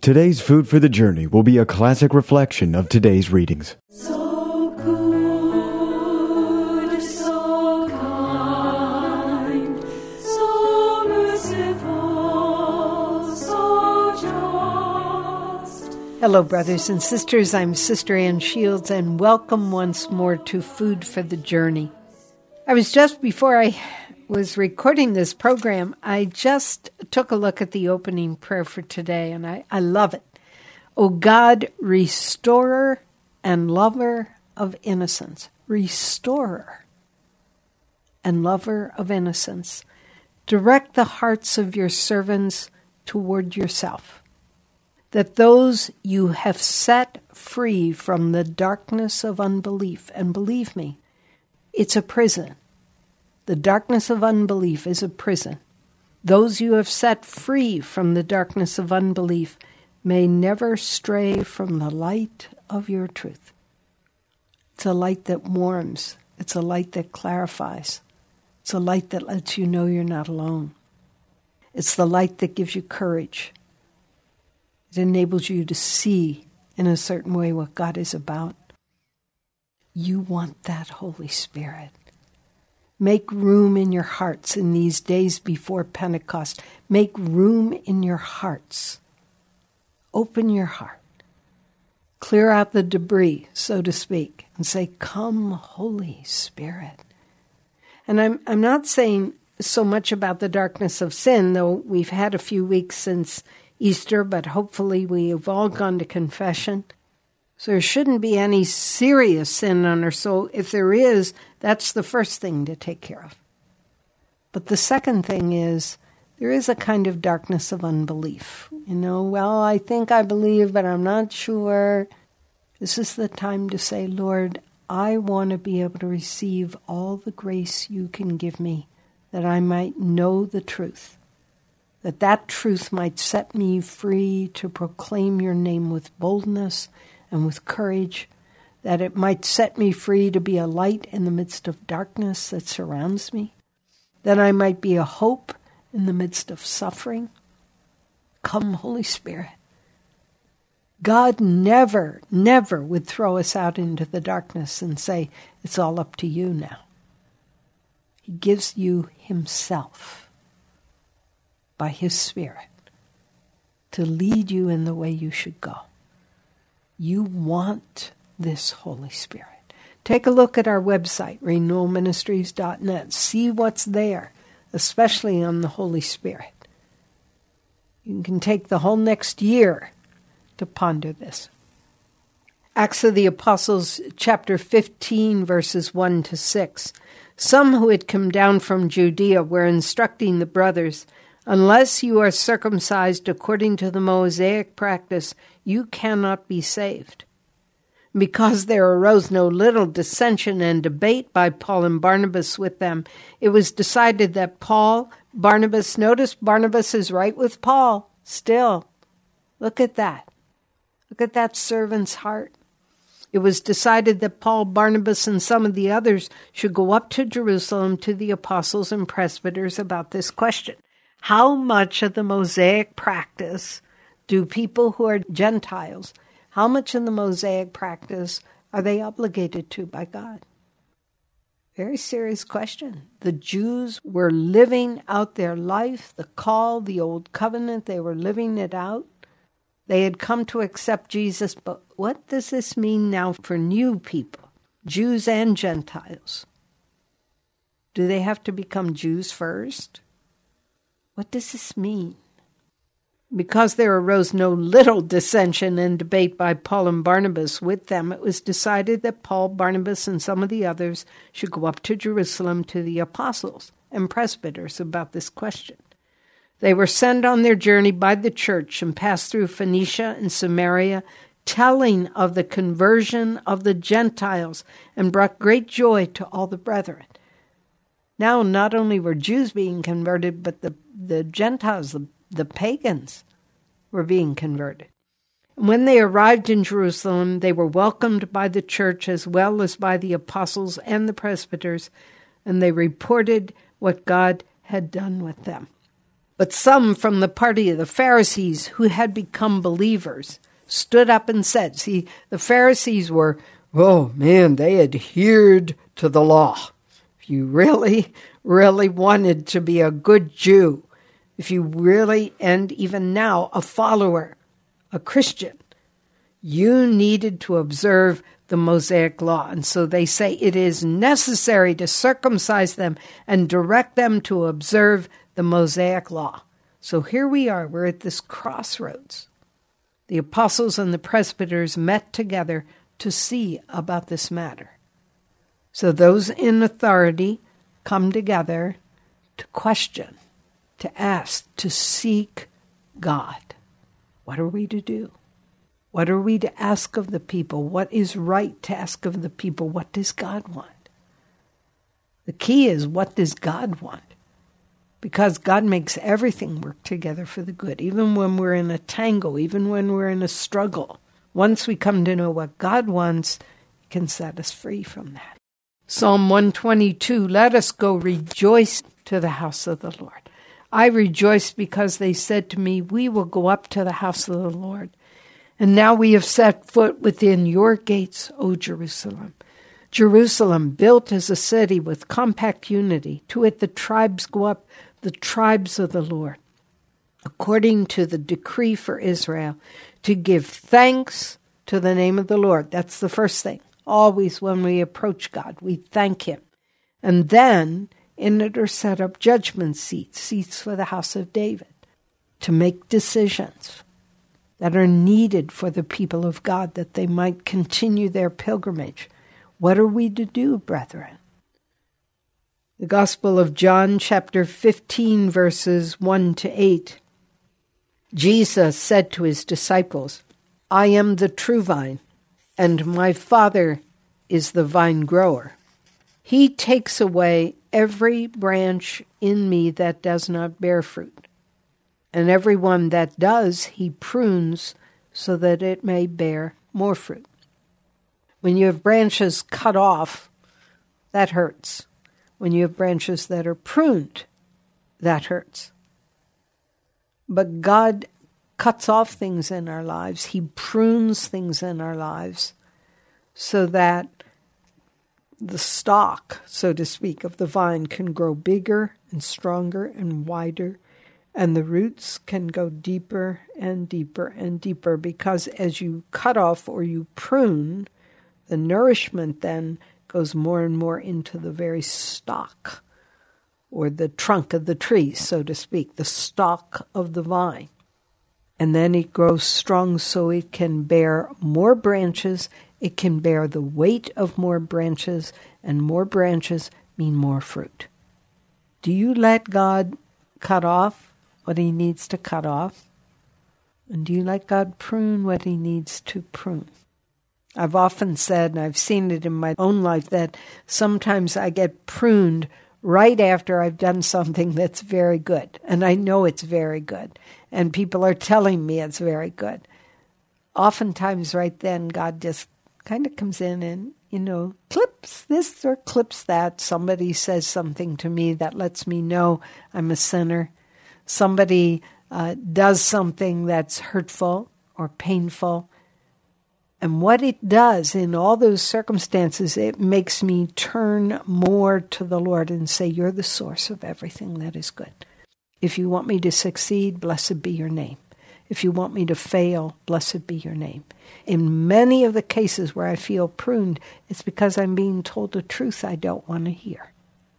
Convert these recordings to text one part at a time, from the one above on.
Today's Food for the Journey will be a classic reflection of today's readings. So good, so kind, so merciful, so just. Hello, brothers and sisters. I'm Sister Ann Shields, and welcome once more to Food for the Journey. Before I was recording this program, I just took a look at the opening prayer for today, and I love it. O God, restorer and lover of innocence. Restorer and lover of innocence. Direct the hearts of your servants toward yourself, that those you have set free from the darkness of unbelief, and believe me, it's a prison. The darkness of unbelief is a prison. Those you have set free from the darkness of unbelief may never stray from the light of your truth. It's a light that warms. It's a light that clarifies. It's a light that lets you know you're not alone. It's the light that gives you courage. It enables you to see in a certain way what God is about. You want that Holy Spirit. Make room in your hearts in these days before Pentecost. Make room in your hearts. Open your heart. Clear out the debris, so to speak, and say, "Come, Holy Spirit." And I'm not saying so much about the darkness of sin, though we've had a few weeks since Easter, but hopefully we have all gone to confession. So there shouldn't be any serious sin on our soul. If there is, that's the first thing to take care of. But the second thing is, there is a kind of darkness of unbelief. I think I believe, but I'm not sure. This is the time to say, Lord, I want to be able to receive all the grace you can give me, that I might know the truth, that truth might set me free to proclaim your name with boldness and with courage, that it might set me free to be a light in the midst of darkness that surrounds me, that I might be a hope in the midst of suffering. Come, Holy Spirit. God never would throw us out into the darkness and say, it's all up to you now. He gives you himself by his Spirit to lead you in the way you should go. You want this Holy Spirit. Take a look at our website, renewalministries.net. See what's there, especially on the Holy Spirit. You can take the whole next year to ponder this. Acts of the Apostles, chapter 15, verses 1 to 6. Some who had come down from Judea were instructing the brothers, unless you are circumcised according to the Mosaic practice, you cannot be saved. Because there arose no little dissension and debate by Paul and Barnabas with them, it was decided that notice Barnabas is right with Paul still. Look at that. Look at that servant's heart. It was decided that Paul, Barnabas, and some of the others should go up to Jerusalem to the apostles and presbyters about this question. How much of the Mosaic practice do people who are Gentiles, how much in the Mosaic practice are they obligated to by God? Very serious question. The Jews were living out their life, the call, the old covenant, they were living it out. They had come to accept Jesus, but what does this mean now for new people, Jews and Gentiles? Do they have to become Jews first? What does this mean? Because there arose no little dissension and debate by Paul and Barnabas with them, it was decided that Paul, Barnabas, and some of the others should go up to Jerusalem to the apostles and presbyters about this question. They were sent on their journey by the church and passed through Phoenicia and Samaria, telling of the conversion of the Gentiles, and brought great joy to all the brethren. Now, not only were Jews being converted, but the Gentiles, the pagans, were being converted. And when they arrived in Jerusalem, they were welcomed by the church as well as by the apostles and the presbyters, and they reported what God had done with them. But some from the party of the Pharisees who had become believers stood up and said, see, the Pharisees were, oh man, they adhered to the law. If you really, really wanted to be a good Jew, if you really, and even now, a follower, a Christian, you needed to observe the Mosaic law. And so they say it is necessary to circumcise them and direct them to observe the Mosaic law. So here we are. We're at this crossroads. The apostles and the presbyters met together to see about this matter. So those in authority come together to question, to ask, to seek God. What are we to do? What are we to ask of the people? What is right to ask of the people? What does God want? The key is, what does God want? Because God makes everything work together for the good, even when we're in a tangle, even when we're in a struggle. Once we come to know what God wants, He can set us free from that. Psalm 122, let us go rejoice to the house of the Lord. I rejoiced because they said to me, we will go up to the house of the Lord. And now we have set foot within your gates, O Jerusalem. Jerusalem, built as a city with compact unity. To it the tribes go up, the tribes of the Lord, according to the decree for Israel, to give thanks to the name of the Lord. That's the first thing. Always when we approach God, we thank Him. And then in it are set up judgment seats, seats for the house of David, to make decisions that are needed for the people of God, that they might continue their pilgrimage. What are we to do, brethren? The Gospel of John, chapter 15, verses 1 to 8. Jesus said to His disciples, I am the true vine, and my Father is the vine grower. He takes away every branch in me that does not bear fruit. And every one that does, He prunes so that it may bear more fruit. When you have branches cut off, that hurts. When you have branches that are pruned, that hurts. But God cuts off things in our lives. He prunes things in our lives so that the stalk, so to speak, of the vine can grow bigger and stronger and wider, and the roots can go deeper and deeper and deeper, because as you cut off or you prune, the nourishment then goes more and more into the very stalk, or the trunk of the tree, so to speak, the stalk of the vine. And then it grows strong so it can bear more branches. It can bear the weight of more branches, and more branches mean more fruit. Do you let God cut off what He needs to cut off? And do you let God prune what He needs to prune? I've often said, and I've seen it in my own life, that sometimes I get pruned right after I've done something that's very good. And I know it's very good. And people are telling me it's very good. Oftentimes right then, God just kind of comes in and, clips this or clips that. Somebody says something to me that lets me know I'm a sinner. Somebody does something that's hurtful or painful. And what it does in all those circumstances, it makes me turn more to the Lord and say, you're the source of everything that is good. If you want me to succeed, blessed be your name. If you want me to fail, blessed be your name. In many of the cases where I feel pruned, it's because I'm being told the truth I don't want to hear.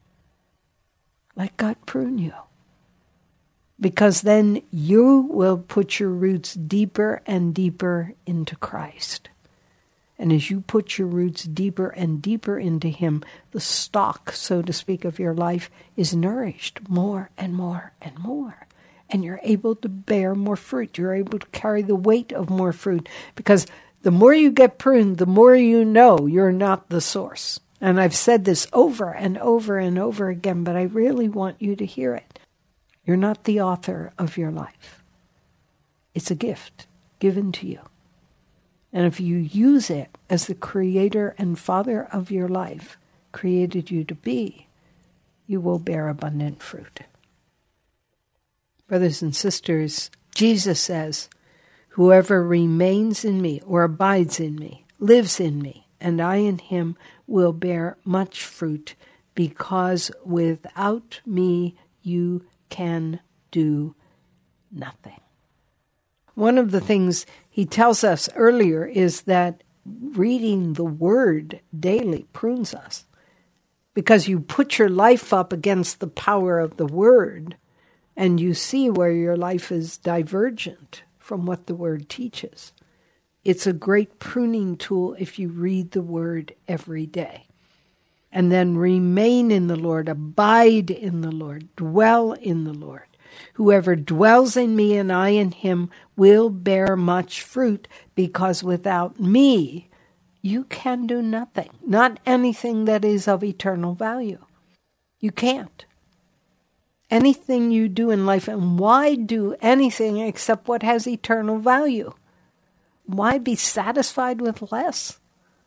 Let God prune you. Because then you will put your roots deeper and deeper into Christ. And as you put your roots deeper and deeper into Him, the stalk, so to speak, of your life is nourished more and more and more. And you're able to bear more fruit. You're able to carry the weight of more fruit. Because the more you get pruned, the more you know you're not the source. And I've said this over and over and over again, but I really want you to hear it. You're not the author of your life. It's a gift given to you. And if you use it as the creator and father of your life created you to be, you will bear abundant fruit. Brothers and sisters, Jesus says, whoever remains in me or abides in me, lives in me, and I in him will bear much fruit, because without me you can do nothing. One of the things he tells us earlier is that reading the Word daily prunes us, because you put your life up against the power of the Word, and you see where your life is divergent from what the Word teaches. It's a great pruning tool if you read the Word every day. And then remain in the Lord, abide in the Lord, dwell in the Lord. Whoever dwells in me and I in him will bear much fruit, because without me you can do nothing, not anything that is of eternal value. You can't. Anything you do in life, and why do anything except what has eternal value? Why be satisfied with less?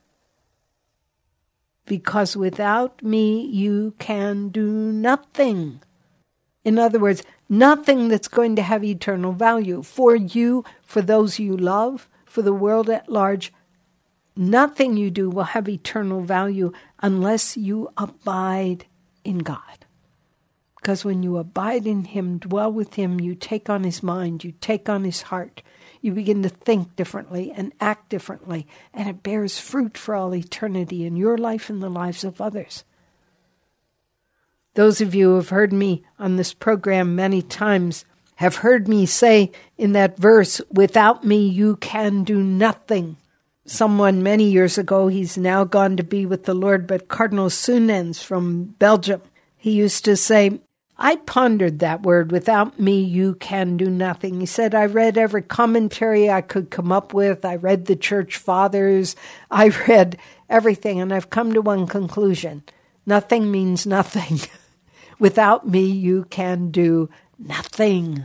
Because without me, you can do nothing. In other words, nothing that's going to have eternal value for you, for those you love, for the world at large. Nothing you do will have eternal value unless you abide in God. Because when you abide in him, dwell with him, you take on his mind, you take on his heart. You begin to think differently and act differently, and it bears fruit for all eternity in your life and the lives of others. Those of you who have heard me on this program many times have heard me say in that verse, without me you can do nothing. Someone many years ago, he's now gone to be with the Lord, but Cardinal Sunens from Belgium, he used to say, I pondered that word, without me you can do nothing. He said, I read every commentary I could come up with. I read the church fathers. I read everything, and I've come to one conclusion. Nothing means nothing. Without me you can do nothing.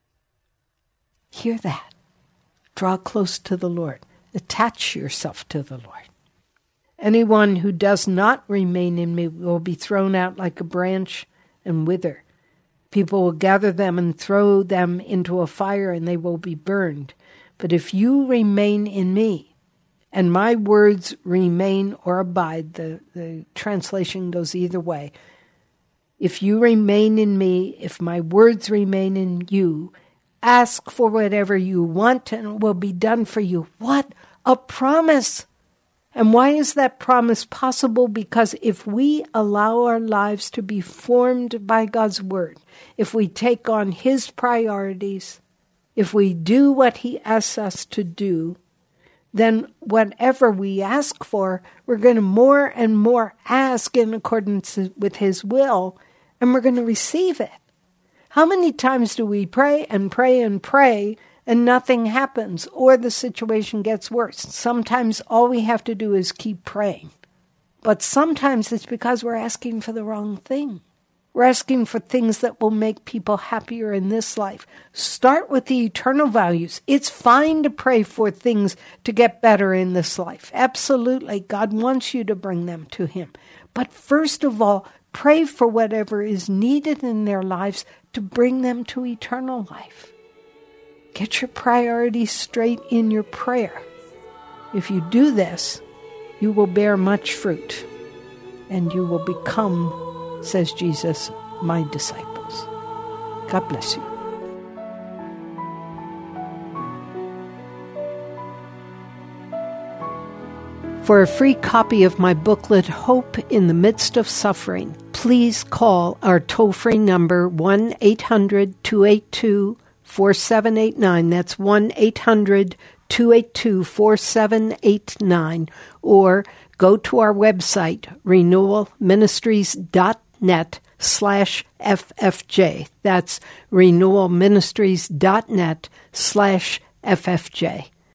Hear that. Draw close to the Lord. Attach yourself to the Lord. Anyone who does not remain in me will be thrown out like a branch and wither. People will gather them and throw them into a fire, and they will be burned. But if you remain in me, and my words remain or abide, the translation goes either way. If you remain in me, if my words remain in you, ask for whatever you want, and it will be done for you. What a promise! And why is that promise possible? Because if we allow our lives to be formed by God's Word, if we take on His priorities, if we do what He asks us to do, then whatever we ask for, we're going to more and more ask in accordance with His will, and we're going to receive it. How many times do we pray and pray and pray, and nothing happens, or the situation gets worse? Sometimes all we have to do is keep praying. But sometimes it's because we're asking for the wrong thing. We're asking for things that will make people happier in this life. Start with the eternal values. It's fine to pray for things to get better in this life. Absolutely. God wants you to bring them to Him. But first of all, pray for whatever is needed in their lives to bring them to eternal life. Get your priorities straight in your prayer. If you do this, you will bear much fruit, and you will become, says Jesus, my disciples. God bless you. For a free copy of my booklet, Hope in the Midst of Suffering, please call our toll-free number 1-800-282-4789. That's 1-800-282-4789. Or go to our website, renewalministries.net/FFJ. That's renewalministries.net/FFJ.